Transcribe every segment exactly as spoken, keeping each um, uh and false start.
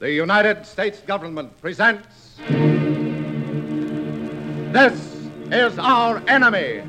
The United States government presents... This is our enemy.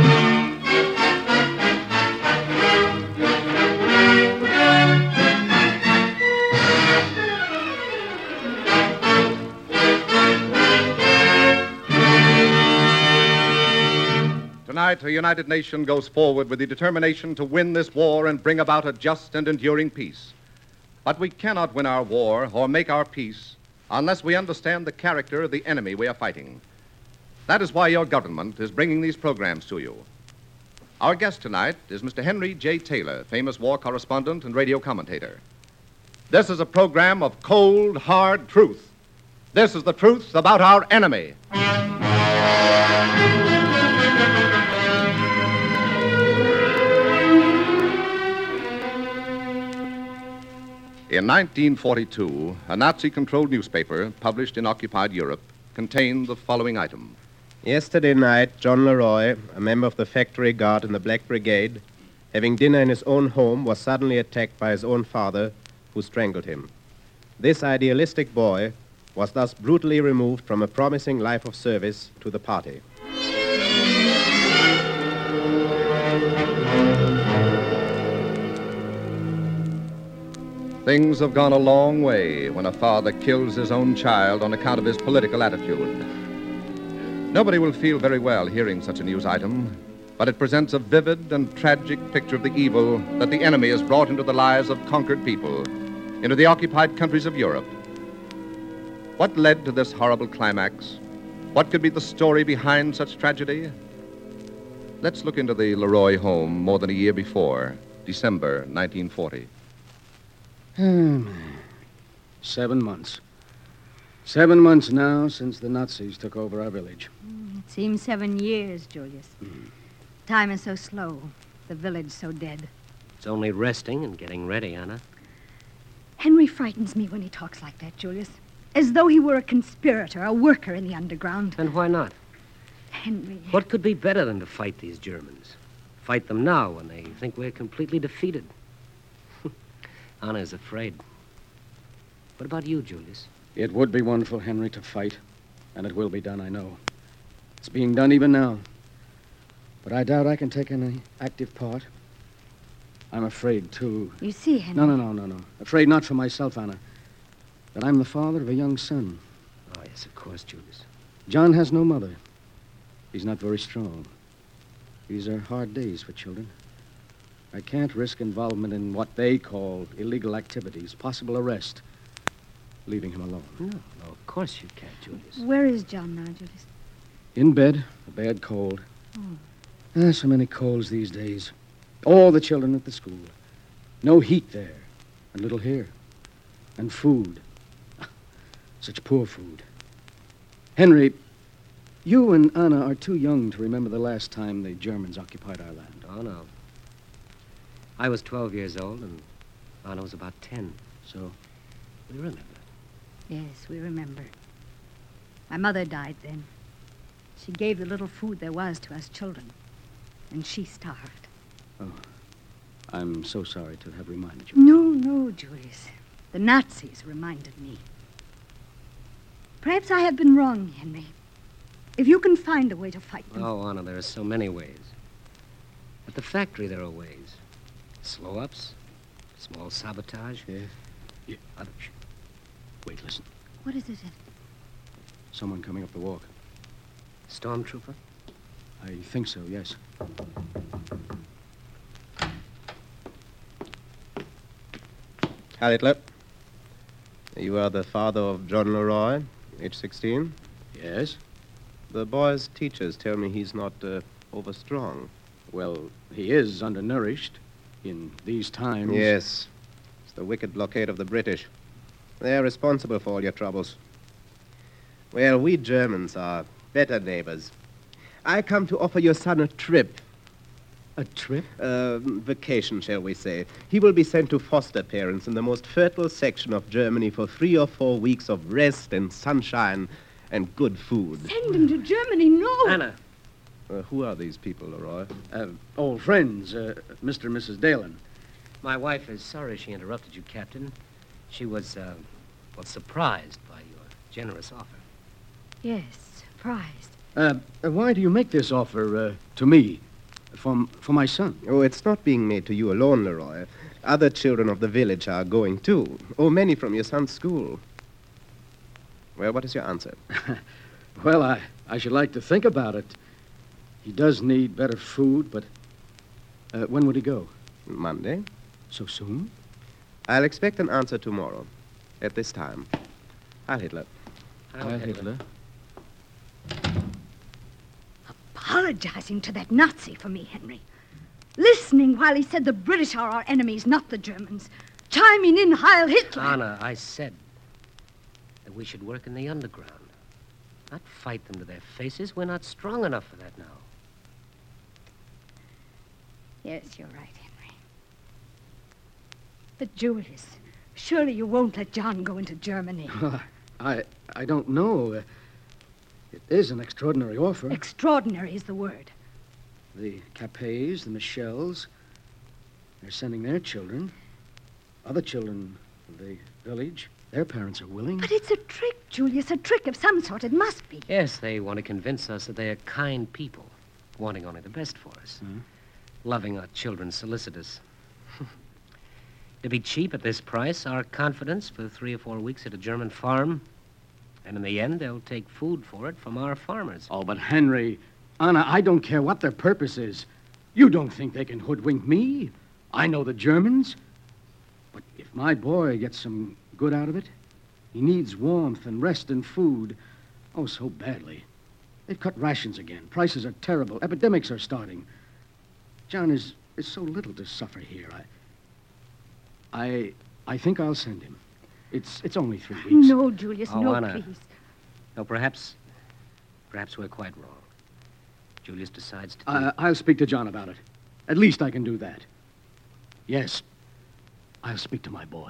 Tonight, the United Nations goes forward with the determination to win this war and bring about a just and enduring peace. But we cannot win our war or make our peace unless we understand the character of the enemy we are fighting. That is why your government is bringing these programs to you. Our guest tonight is Mister Henry J. Taylor, famous war correspondent and radio commentator. This is a program of cold, hard truth. This is the truth about our enemy. In nineteen forty-two, a Nazi-controlled newspaper published in occupied Europe contained the following item. Yesterday night, John Leroy, a member of the factory guard in the Black Brigade, having dinner in his own home, was suddenly attacked by his own father, who strangled him. This idealistic boy was thus brutally removed from a promising life of service to the party. Things have gone a long way when a father kills his own child on account of his political attitude. Nobody will feel very well hearing such a news item, but it presents a vivid and tragic picture of the evil that the enemy has brought into the lives of conquered people, into the occupied countries of Europe. What led to this horrible climax? What could be the story behind such tragedy? Let's look into the Leroy home more than a year before, December nineteen forty. Hmm. Seven months. Seven months now since the Nazis took over our village. Mm, it seems seven years, Julius. Mm. Time is so slow. The village so dead. It's only resting and getting ready, Anna. Henry frightens me when he talks like that, Julius. As though he were a conspirator, a worker in the underground. And why not? Henry. What could be better than to fight these Germans? Fight them now when they think we're completely defeated. Anna is afraid. What about you, Julius? It would be wonderful, Henry, to fight. And it will be done, I know. It's being done even now. But I doubt I can take any active part. I'm afraid, too. You see, Henry... No, no, no, no, no. Afraid not for myself, Anna. That I'm the father of a young son. Oh, yes, of course, Julius. John has no mother. He's not very strong. These are hard days for children. I can't risk involvement in what they call illegal activities, possible arrest, leaving him alone. No, no, of course you can't, Julius. Where is John now, Julius? In bed, a bad cold. Oh. Ah, so many colds these days. All the children at the school. No heat there, and little here. And food. Such poor food. Henry, you and Anna are too young to remember the last time the Germans occupied our land. Oh, no. I was twelve years old, and Anna was about ten. So, we remember. Yes, we remember. My mother died then. She gave the little food there was to us children, and she starved. Oh, I'm so sorry to have reminded you. No, no, Julius. The Nazis reminded me. Perhaps I have been wrong, Henry. If you can find a way to fight them... Oh, Anna, there are so many ways. At the factory, there are ways. Slow-ups, small sabotage. Yeah. yeah. Other. Wait, listen. What is it? Someone coming up the walk. Stormtrooper? I think so, yes. Herr Hitler, you are the father of John Leroy, age sixteen? Yes. The boy's teachers tell me he's not uh, overstrong. Well, he is undernourished in these times. Yes. It's the wicked blockade of the British. They're responsible for all your troubles. Well, we Germans are better neighbors. I come to offer your son a trip. A trip? A vacation, shall we say. He will be sent to foster parents in the most fertile section of Germany for three or four weeks of rest and sunshine and good food. Send him to Germany, no! Anna. Uh, who are these people, Leroy? Uh, old friends, uh, Mister and Missus Dalen. My wife is sorry she interrupted you, Captain. She was, uh, Well, surprised by your generous offer. Yes, surprised. Uh, uh, why do you make this offer uh, to me, for, for my son? Oh, it's not being made to you alone, Leroy. Other children of the village are going, too. Oh, many from your son's school. Well, what is your answer? Well, I, I should like to think about it. He does need better food, but uh, when would he go? Monday. So soon? I'll expect an answer tomorrow, at this time. Heil Hitler. Heil Hitler. Apologizing to that Nazi for me, Henry. Listening while he said the British are our enemies, not the Germans. Chiming in Heil Hitler. Anna, I said that we should work in the underground. Not fight them to their faces. We're not strong enough for that now. Yes, you're right, Henry. But Julius, surely you won't let John go into Germany. I I don't know. Uh, it is an extraordinary offer. Extraordinary is the word. The Capets, the Michels, they're sending their children. Other children of the village, their parents are willing. But it's a trick, Julius, a trick of some sort. It must be. Yes, they want to convince us that they are kind people, wanting only the best for us. Hmm? Loving our children solicitous. To be cheap at this price, our confidence for three or four weeks at a German farm, and in the end, they'll take food for it from our farmers. Oh, but Henry, Anna, I don't care what their purpose is. You don't think they can hoodwink me? I know the Germans. But if my boy gets some good out of it, he needs warmth and rest and food. Oh, so badly. They've cut rations again. Prices are terrible. Epidemics are starting. John is, is so little to suffer here. I, I, I think I'll send him. It's, it's only three weeks. No, Julius, Oh, no, Anna. please. No, perhaps, perhaps we're quite wrong. Julius decides to do... Uh, I'll speak to John about it. At least I can do that. Yes, I'll speak to my boy.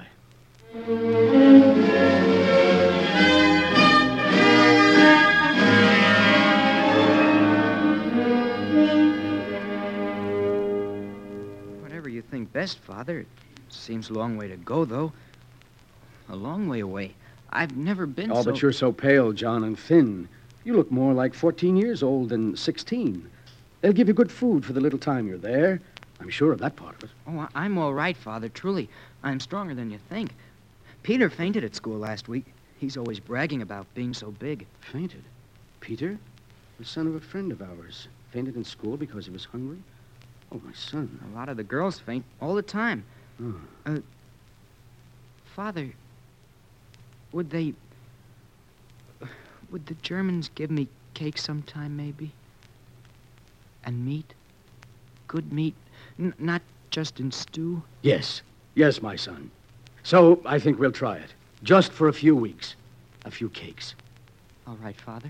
Whatever you think best, Father. It seems a long way to go, though. A long way away. I've never been Oh, so... but you're so pale, John, and thin. You look more like fourteen years old than sixteen. They'll give you good food for the little time you're there. I'm sure of that part of it. Oh, I- I'm all right, Father, truly. I'm stronger than you think. Peter fainted at school last week. He's always bragging about being so big. Fainted? Peter? The son of a friend of ours. Fainted in school because he was hungry? Oh, my son. A lot of the girls faint all the time. Oh. Uh, Father, would they... Would the Germans give me cake sometime, maybe? And meat? Good meat? N- not just in stew? Yes. Yes, my son. So I think we'll try it. Just for a few weeks. A few cakes. All right, Father.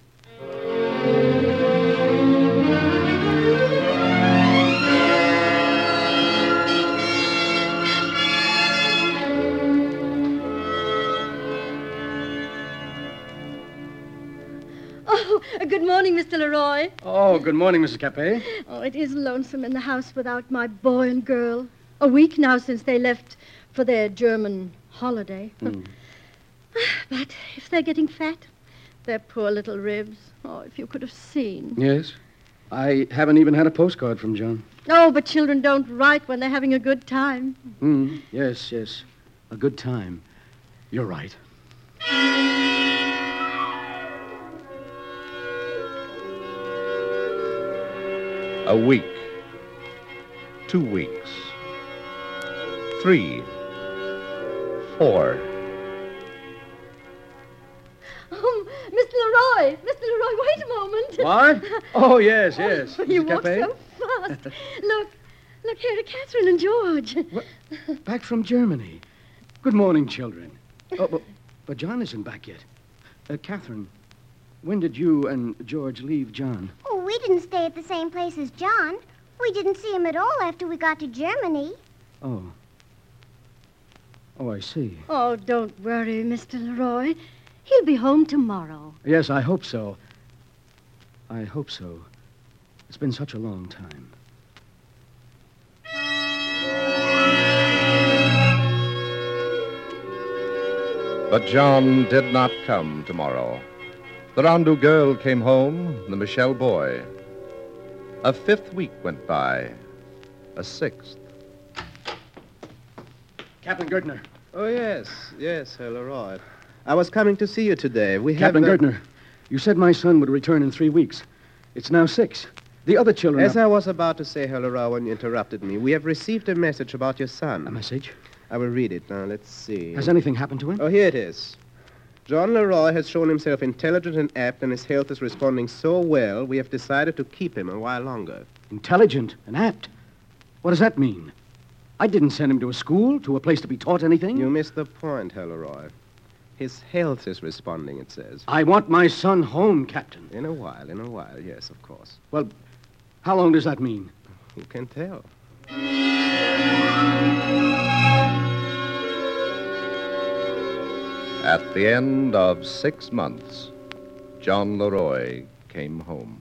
Oh, good morning, Mister Leroy. Oh, good morning, Missus Capet. Oh, it is lonesome in the house without my boy and girl. A week now since they left for their German holiday. Mm. But if they're getting fat, their poor little ribs. Oh, if you could have seen. Yes? I haven't even had a postcard from John. Oh, but children don't write when they're having a good time. Mm, yes, yes. A good time. You're right. A week. Two weeks. Three. Four. Oh, Mister Leroy! Mister Leroy, wait a moment. What? Oh, yes, yes. Oh, you Missus walk Capet? so fast. Look, look here to Catherine and George. What? Back from Germany. Good morning, children. Oh, but, but John isn't back yet. Uh, Catherine, when did you and George leave John? Oh, we didn't stay at the same place as John. We didn't see him at all after we got to Germany. Oh. Oh, I see. Oh, don't worry, Mister Leroy. He'll be home tomorrow. Yes, I hope so. I hope so. It's been such a long time. But John did not come tomorrow. The Rondu girl came home, the Michelle boy. A fifth week went by. A sixth. Captain Gertner. Oh, yes, yes, Herr Leroy. I was coming to see you today. We Captain have... Gertner, you said my son would return in three weeks. It's now six. The other children... As are... I was about to say, Herr Leroy, when you interrupted me, we have received a message about your son. A message? I will read it. Now, let's see. Has anything happened to him? Oh, here it is. John Leroy has shown himself intelligent and apt, and his health is responding so well, we have decided to keep him a while longer. Intelligent and apt? What does that mean? I didn't send him to a school, to a place to be taught anything. You missed the point, Herr Leroy. His health is responding, it says. I want my son home, Captain. In a while, in a while, yes, of course. Well, how long does that mean? Who can tell? At the end of six months, John Leroy came home.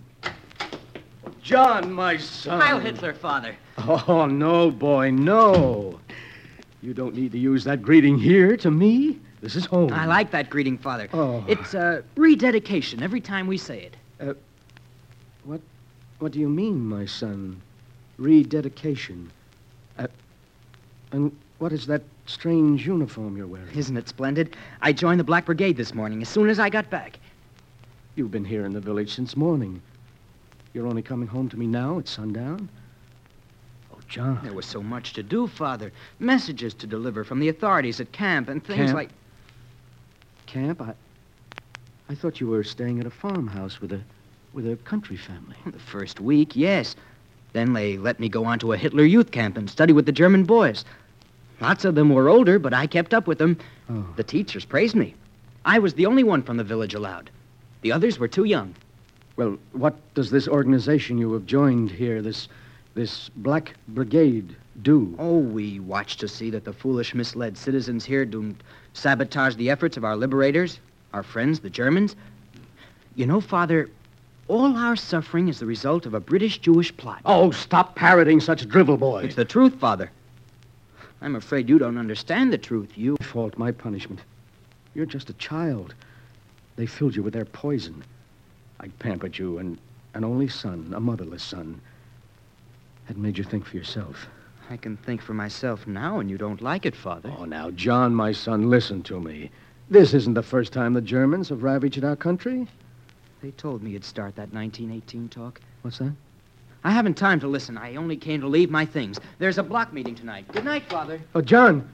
John, my son. Heil Hitler, Father. Oh, no, boy, no. You don't need to use that greeting here to me. This is home. I like that greeting, Father. Oh. It's uh, rededication every time we say it. Uh, what, what do you mean, my son? Rededication. Uh, and what is that strange uniform you're wearing? Isn't it splendid? I joined the Black Brigade this morning as soon as I got back. You've been here in the village since morning. You're only coming home to me now at sundown? Oh, John. There was so much to do, Father. Messages to deliver from the authorities at camp and things Camp? like... Camp? I, I thought you were staying at a farmhouse with a, with a country family. The first week, yes. Then they let me go on to a Hitler youth camp and study with the German boys. Lots of them were older, but I kept up with them. Oh. The teachers praised me. I was the only one from the village allowed. The others were too young. Well, what does this organization you have joined here, this, this Black Brigade, do? Oh, we watch to see that the foolish, misled citizens here don't sabotage the efforts of our liberators, our friends, the Germans. You know, Father, all our suffering is the result of a British-Jewish plot. Oh, stop parroting such drivel, boy. It's the truth, Father. I'm afraid you don't understand the truth. You... My fault, my punishment. You're just a child. They filled you with their poison. I pampered you, and an only son, a motherless son, had made you think for yourself. I can think for myself now, and you don't like it, Father. Oh, now, John, my son, listen to me. This isn't the first time the Germans have ravaged our country. They told me you'd start that nineteen eighteen talk. What's that? I haven't time to listen. I only came to leave my things. There's a block meeting tonight. Good night, Father. Oh, John.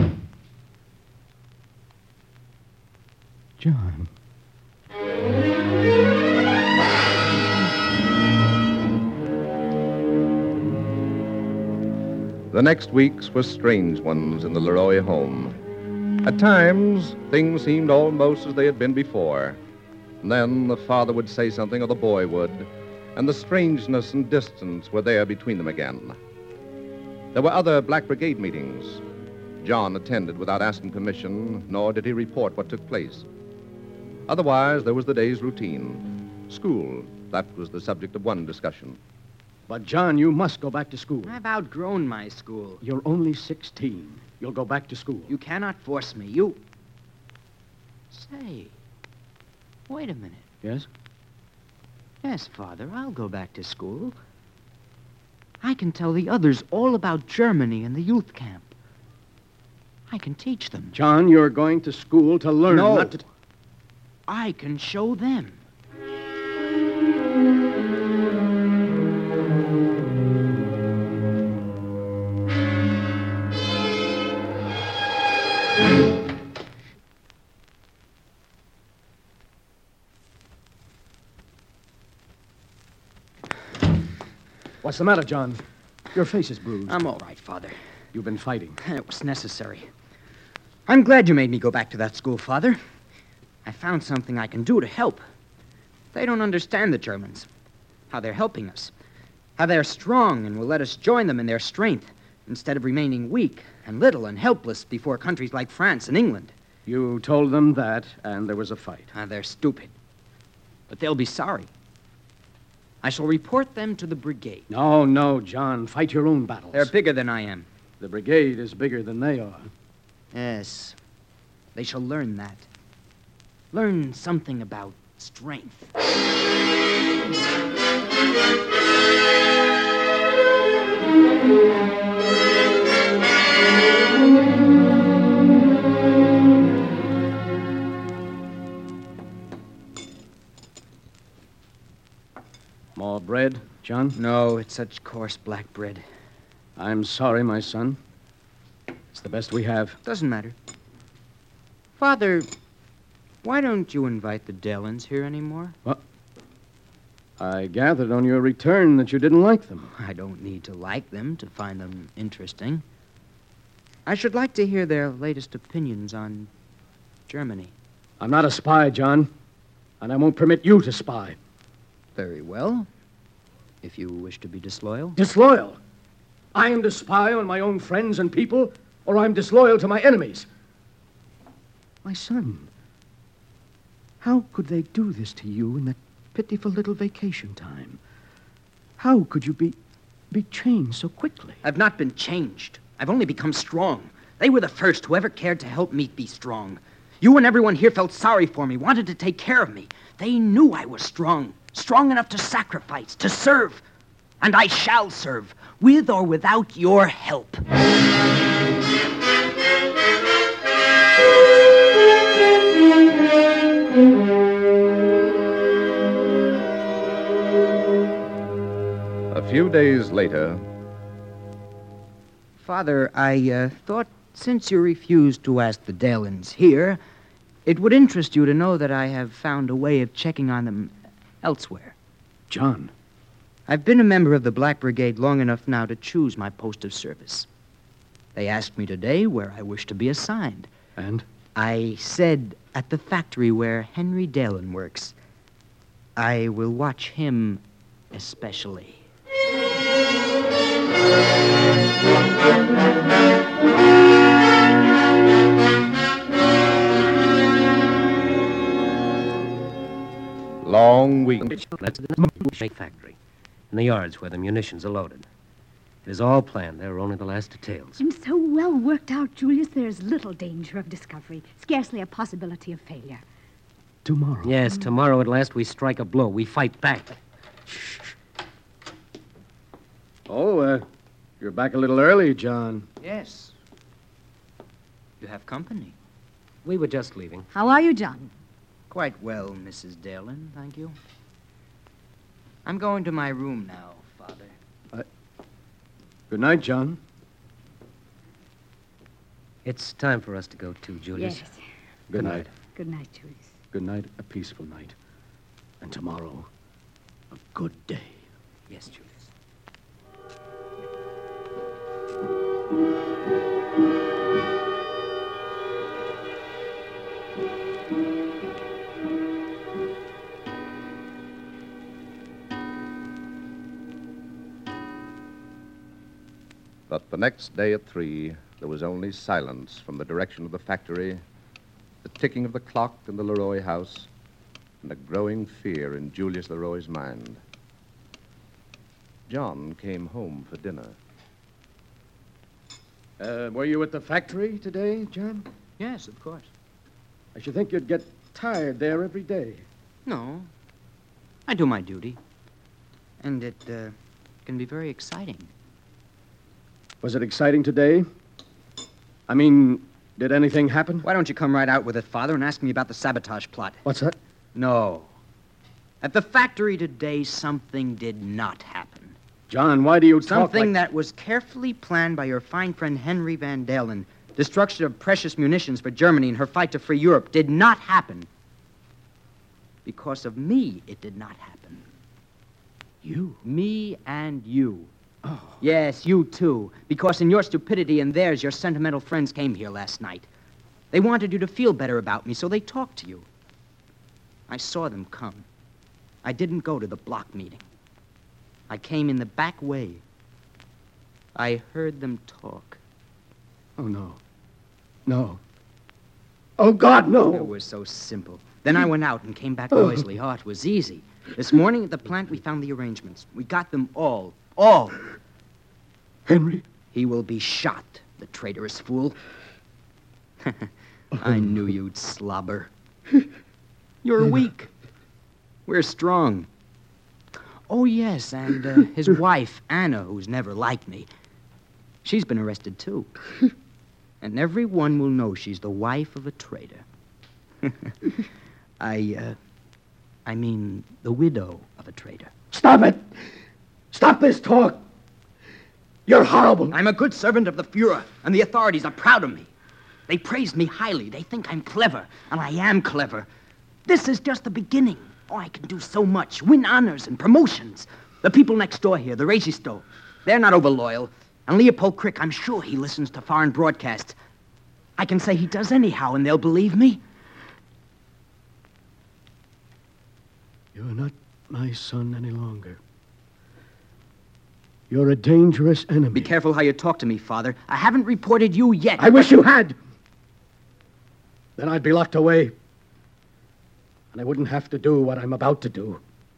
John. The next weeks were strange ones in the Leroy home. At times, things seemed almost as they had been before. And then the father would say something, or the boy would, and the strangeness and distance were there between them again. There were other Black Brigade meetings. John attended without asking permission, nor did he report what took place. Otherwise, there was the day's routine. School, that was the subject of one discussion. But, John, you must go back to school. I've outgrown my school. You're only sixteen. You'll go back to school. You cannot force me. You... Say, wait a minute. Yes? Yes, Father, I'll go back to school. I can tell the others all about Germany and the youth camp. I can teach them. John, you're going to school to learn, No. not to... I can show them. What's the matter, John? Your face is bruised. I'm all right, Father. You've been fighting. It was necessary. I'm glad you made me go back to that school, Father. I found something I can do to help. They don't understand the Germans, how they're helping us, how they're strong and will let us join them in their strength instead of remaining weak and little and helpless before countries like France and England. You told them that, and there was a fight. Ah, they're stupid. But they'll be sorry. I shall report them to the brigade. No, no, John. Fight your own battles. They're bigger than I am. The brigade is bigger than they are. Yes. They shall learn that. Learn something about strength. More bread, John? No, it's such coarse black bread. I'm sorry, my son. It's the best we have. Doesn't matter. Father, why don't you invite the Delans here anymore? What? I gathered on your return that you didn't like them. I don't need to like them to find them interesting. I should like to hear their latest opinions on Germany. I'm not a spy, John, and I won't permit you to spy. Very well. If you wish to be disloyal. Disloyal? I am to spy on my own friends and people, or I'm disloyal to my enemies. My son, how could they do this to you in that pitiful little vacation time? How could you be, be changed so quickly? I've not been changed. I've only become strong. They were the first who ever cared to help me be strong. You and everyone here felt sorry for me, wanted to take care of me. They knew I was strong, strong enough to sacrifice, to serve. And I shall serve, with or without your help. A few days later. Father, I uh, thought since you refused to ask the Delans here, it would interest you to know that I have found a way of checking on them elsewhere. John. I've been a member of the Black Brigade long enough now to choose my post of service. They asked me today where I wish to be assigned. And? I said at the factory where Henry Delan works. I will watch him especially. Long weeks. That's the shake factory. In the yards where the munitions are loaded. It is all planned. There are only the last details. And so well worked out, Julius, there's little danger of discovery. Scarcely a possibility of failure. Tomorrow. Yes, tomorrow at last we strike a blow. We fight back. Oh, uh, you're back a little early, John. Yes. You have company. We were just leaving. How are you, John? Quite well, Missus Delan, thank you. I'm going to my room now, Father. Good night, John. It's time for us to go, too, Julius. Yes. Good night. Good night, Julius. Good night, a peaceful night. And tomorrow, a good day. Yes, Julius. But the next day at three, there was only silence from the direction of the factory, the ticking of the clock in the Leroy house, and a growing fear in Julius Leroy's mind. John came home for dinner. Uh, were you at the factory today, John? Yes, of course. I should think you'd get tired there every day. No. I do my duty. And it uh, can be very exciting. Was it exciting today? I mean, did anything happen? Why don't you come right out with it, Father, and ask me about the sabotage plot? What's that? No. At the factory today, something did not happen. John, why do you talk Something like... that was carefully planned by your fine friend Henry Van Dalen. Destruction of precious munitions for Germany in her fight to free Europe did not happen. Because of me, it did not happen. You? Me and you. Oh. Yes, you too. Because in your stupidity and theirs, your sentimental friends came here last night. They wanted you to feel better about me, so they talked to you. I saw them come. I didn't go to the block meeting. I came in the back way. I heard them talk. Oh, no. No. Oh, God, no. It was so simple. Then I went out and came back noisily. Oh, it was easy. This morning at the plant, we found the arrangements. We got them all. All. Henry? He will be shot, the traitorous fool. I knew you'd slobber. You're weak. We're strong. Oh, yes, and uh, his wife, Anna, who's never liked me, she's been arrested, too. And everyone will know she's the wife of a traitor. I, uh, I mean, the widow of a traitor. Stop it! Stop this talk! You're horrible. I'm a good servant of the Fuhrer, and the authorities are proud of me. They praise me highly. They think I'm clever, and I am clever. This is just the beginning. Oh, I can do so much. Win honors and promotions. The people next door here, the Registo, they're not over loyal. And Leopold Crick, I'm sure he listens to foreign broadcasts. I can say he does anyhow, and they'll believe me. You're not my son any longer. You're a dangerous enemy. Be careful how you talk to me, Father. I haven't reported you yet. I wish you had. Then I'd be locked away. And I wouldn't have to do what I'm about to do.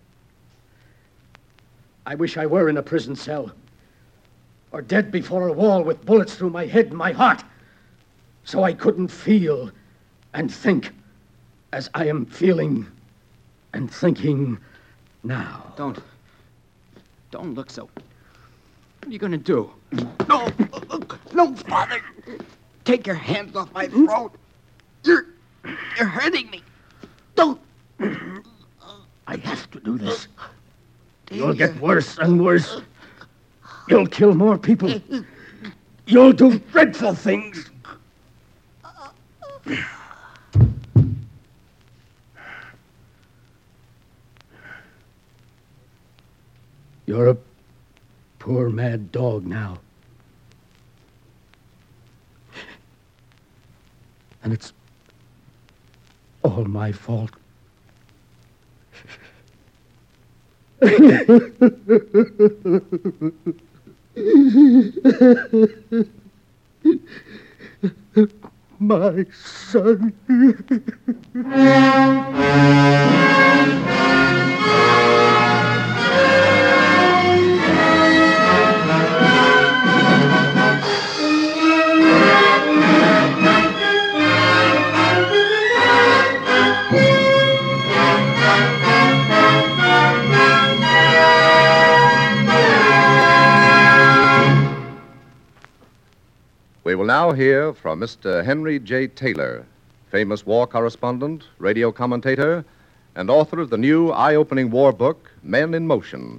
I wish I were in a prison cell. Or dead before a wall with bullets through my head and my heart. So I couldn't feel and think as I am feeling and thinking now. Don't. Don't look so. What are you going to do? No. No, Father. Take your hands off my throat. You're... You're hurting me. Don't. I have to do this. You'll get worse and worse. You'll kill more people. You'll do dreadful things. You're a poor mad dog now. And it's all my fault. My son. We will now hear from Mister Henry J. Taylor, famous war correspondent, radio commentator, and author of the new eye-opening war book, Men in Motion.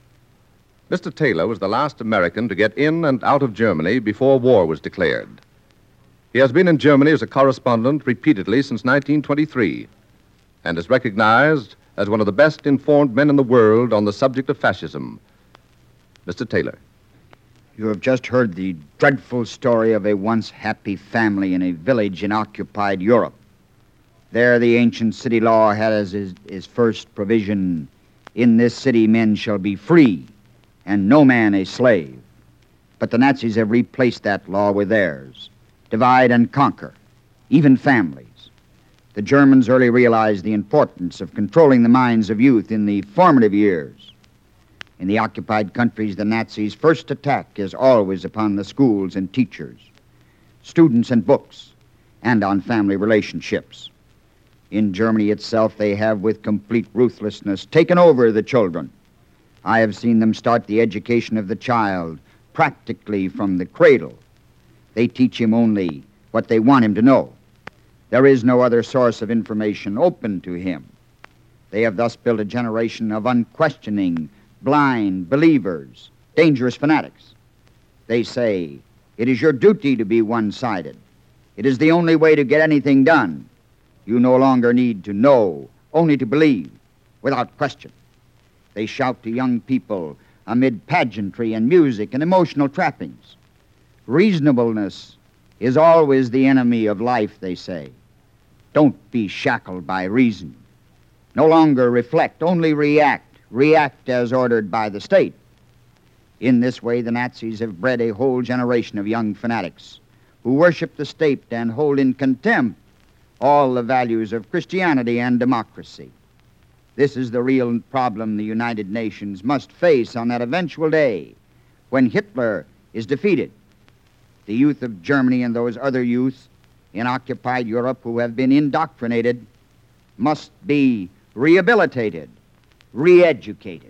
Mister Taylor was the last American to get in and out of Germany before war was declared. He has been in Germany as a correspondent repeatedly since nineteen twenty-three and is recognized as one of the best informed men in the world on the subject of fascism. Mister Taylor. You have just heard the dreadful story of a once happy family in a village in occupied Europe. There the ancient city law had as his, his first provision, in this city men shall be free, and no man a slave. But the Nazis have replaced that law with theirs. Divide and conquer, even families. The Germans early realized the importance of controlling the minds of youth in the formative years. In the occupied countries, the Nazis' first attack is always upon the schools and teachers, students and books, and on family relationships. In Germany itself, they have, with complete ruthlessness, taken over the children. I have seen them start the education of the child practically from the cradle. They teach him only what they want him to know. There is no other source of information open to him. They have thus built a generation of unquestioning, blind believers, dangerous fanatics. They say, it is your duty to be one-sided. It is the only way to get anything done. You no longer need to know, only to believe, without question. They shout to young people amid pageantry and music and emotional trappings. Reasonableness is always the enemy of life, they say. Don't be shackled by reason. No longer reflect, only react. React as ordered by the state. In this way, the Nazis have bred a whole generation of young fanatics who worship the state and hold in contempt all the values of Christianity and democracy. This is the real problem the United Nations must face on that eventual day when Hitler is defeated. The youth of Germany and those other youths in occupied Europe who have been indoctrinated must be rehabilitated, re-educated.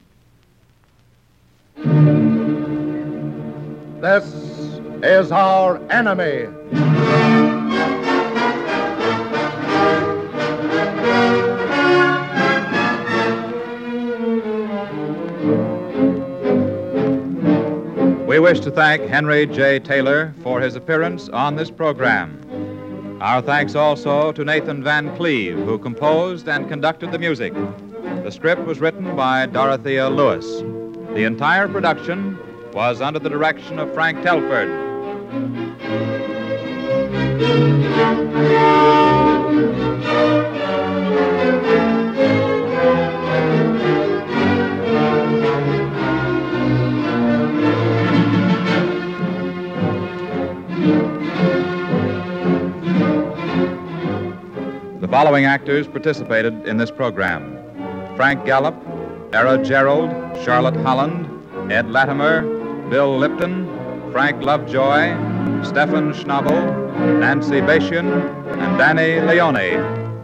This is our enemy. We wish to thank Henry J. Taylor for his appearance on this program. Our thanks also to Nathan Van Cleve, who composed and conducted the music. The script was written by Dorothea Lewis. The entire production was under the direction of Frank Telford. The following actors participated in this program: Frank Gallup, Era Gerald, Charlotte Holland, Ed Latimer, Bill Lipton, Frank Lovejoy, Stephen Schnabel, Nancy Bashian, and Danny Leone.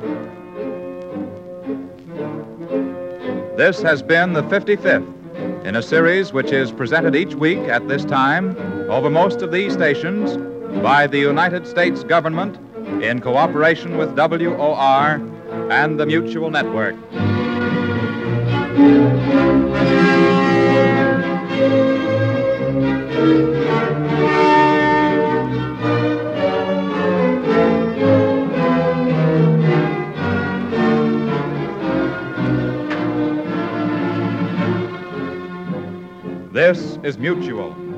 This has been the fifty-fifth in a series which is presented each week at this time over most of these stations by the United States government in cooperation with W O R and the Mutual Network. This is Mutual.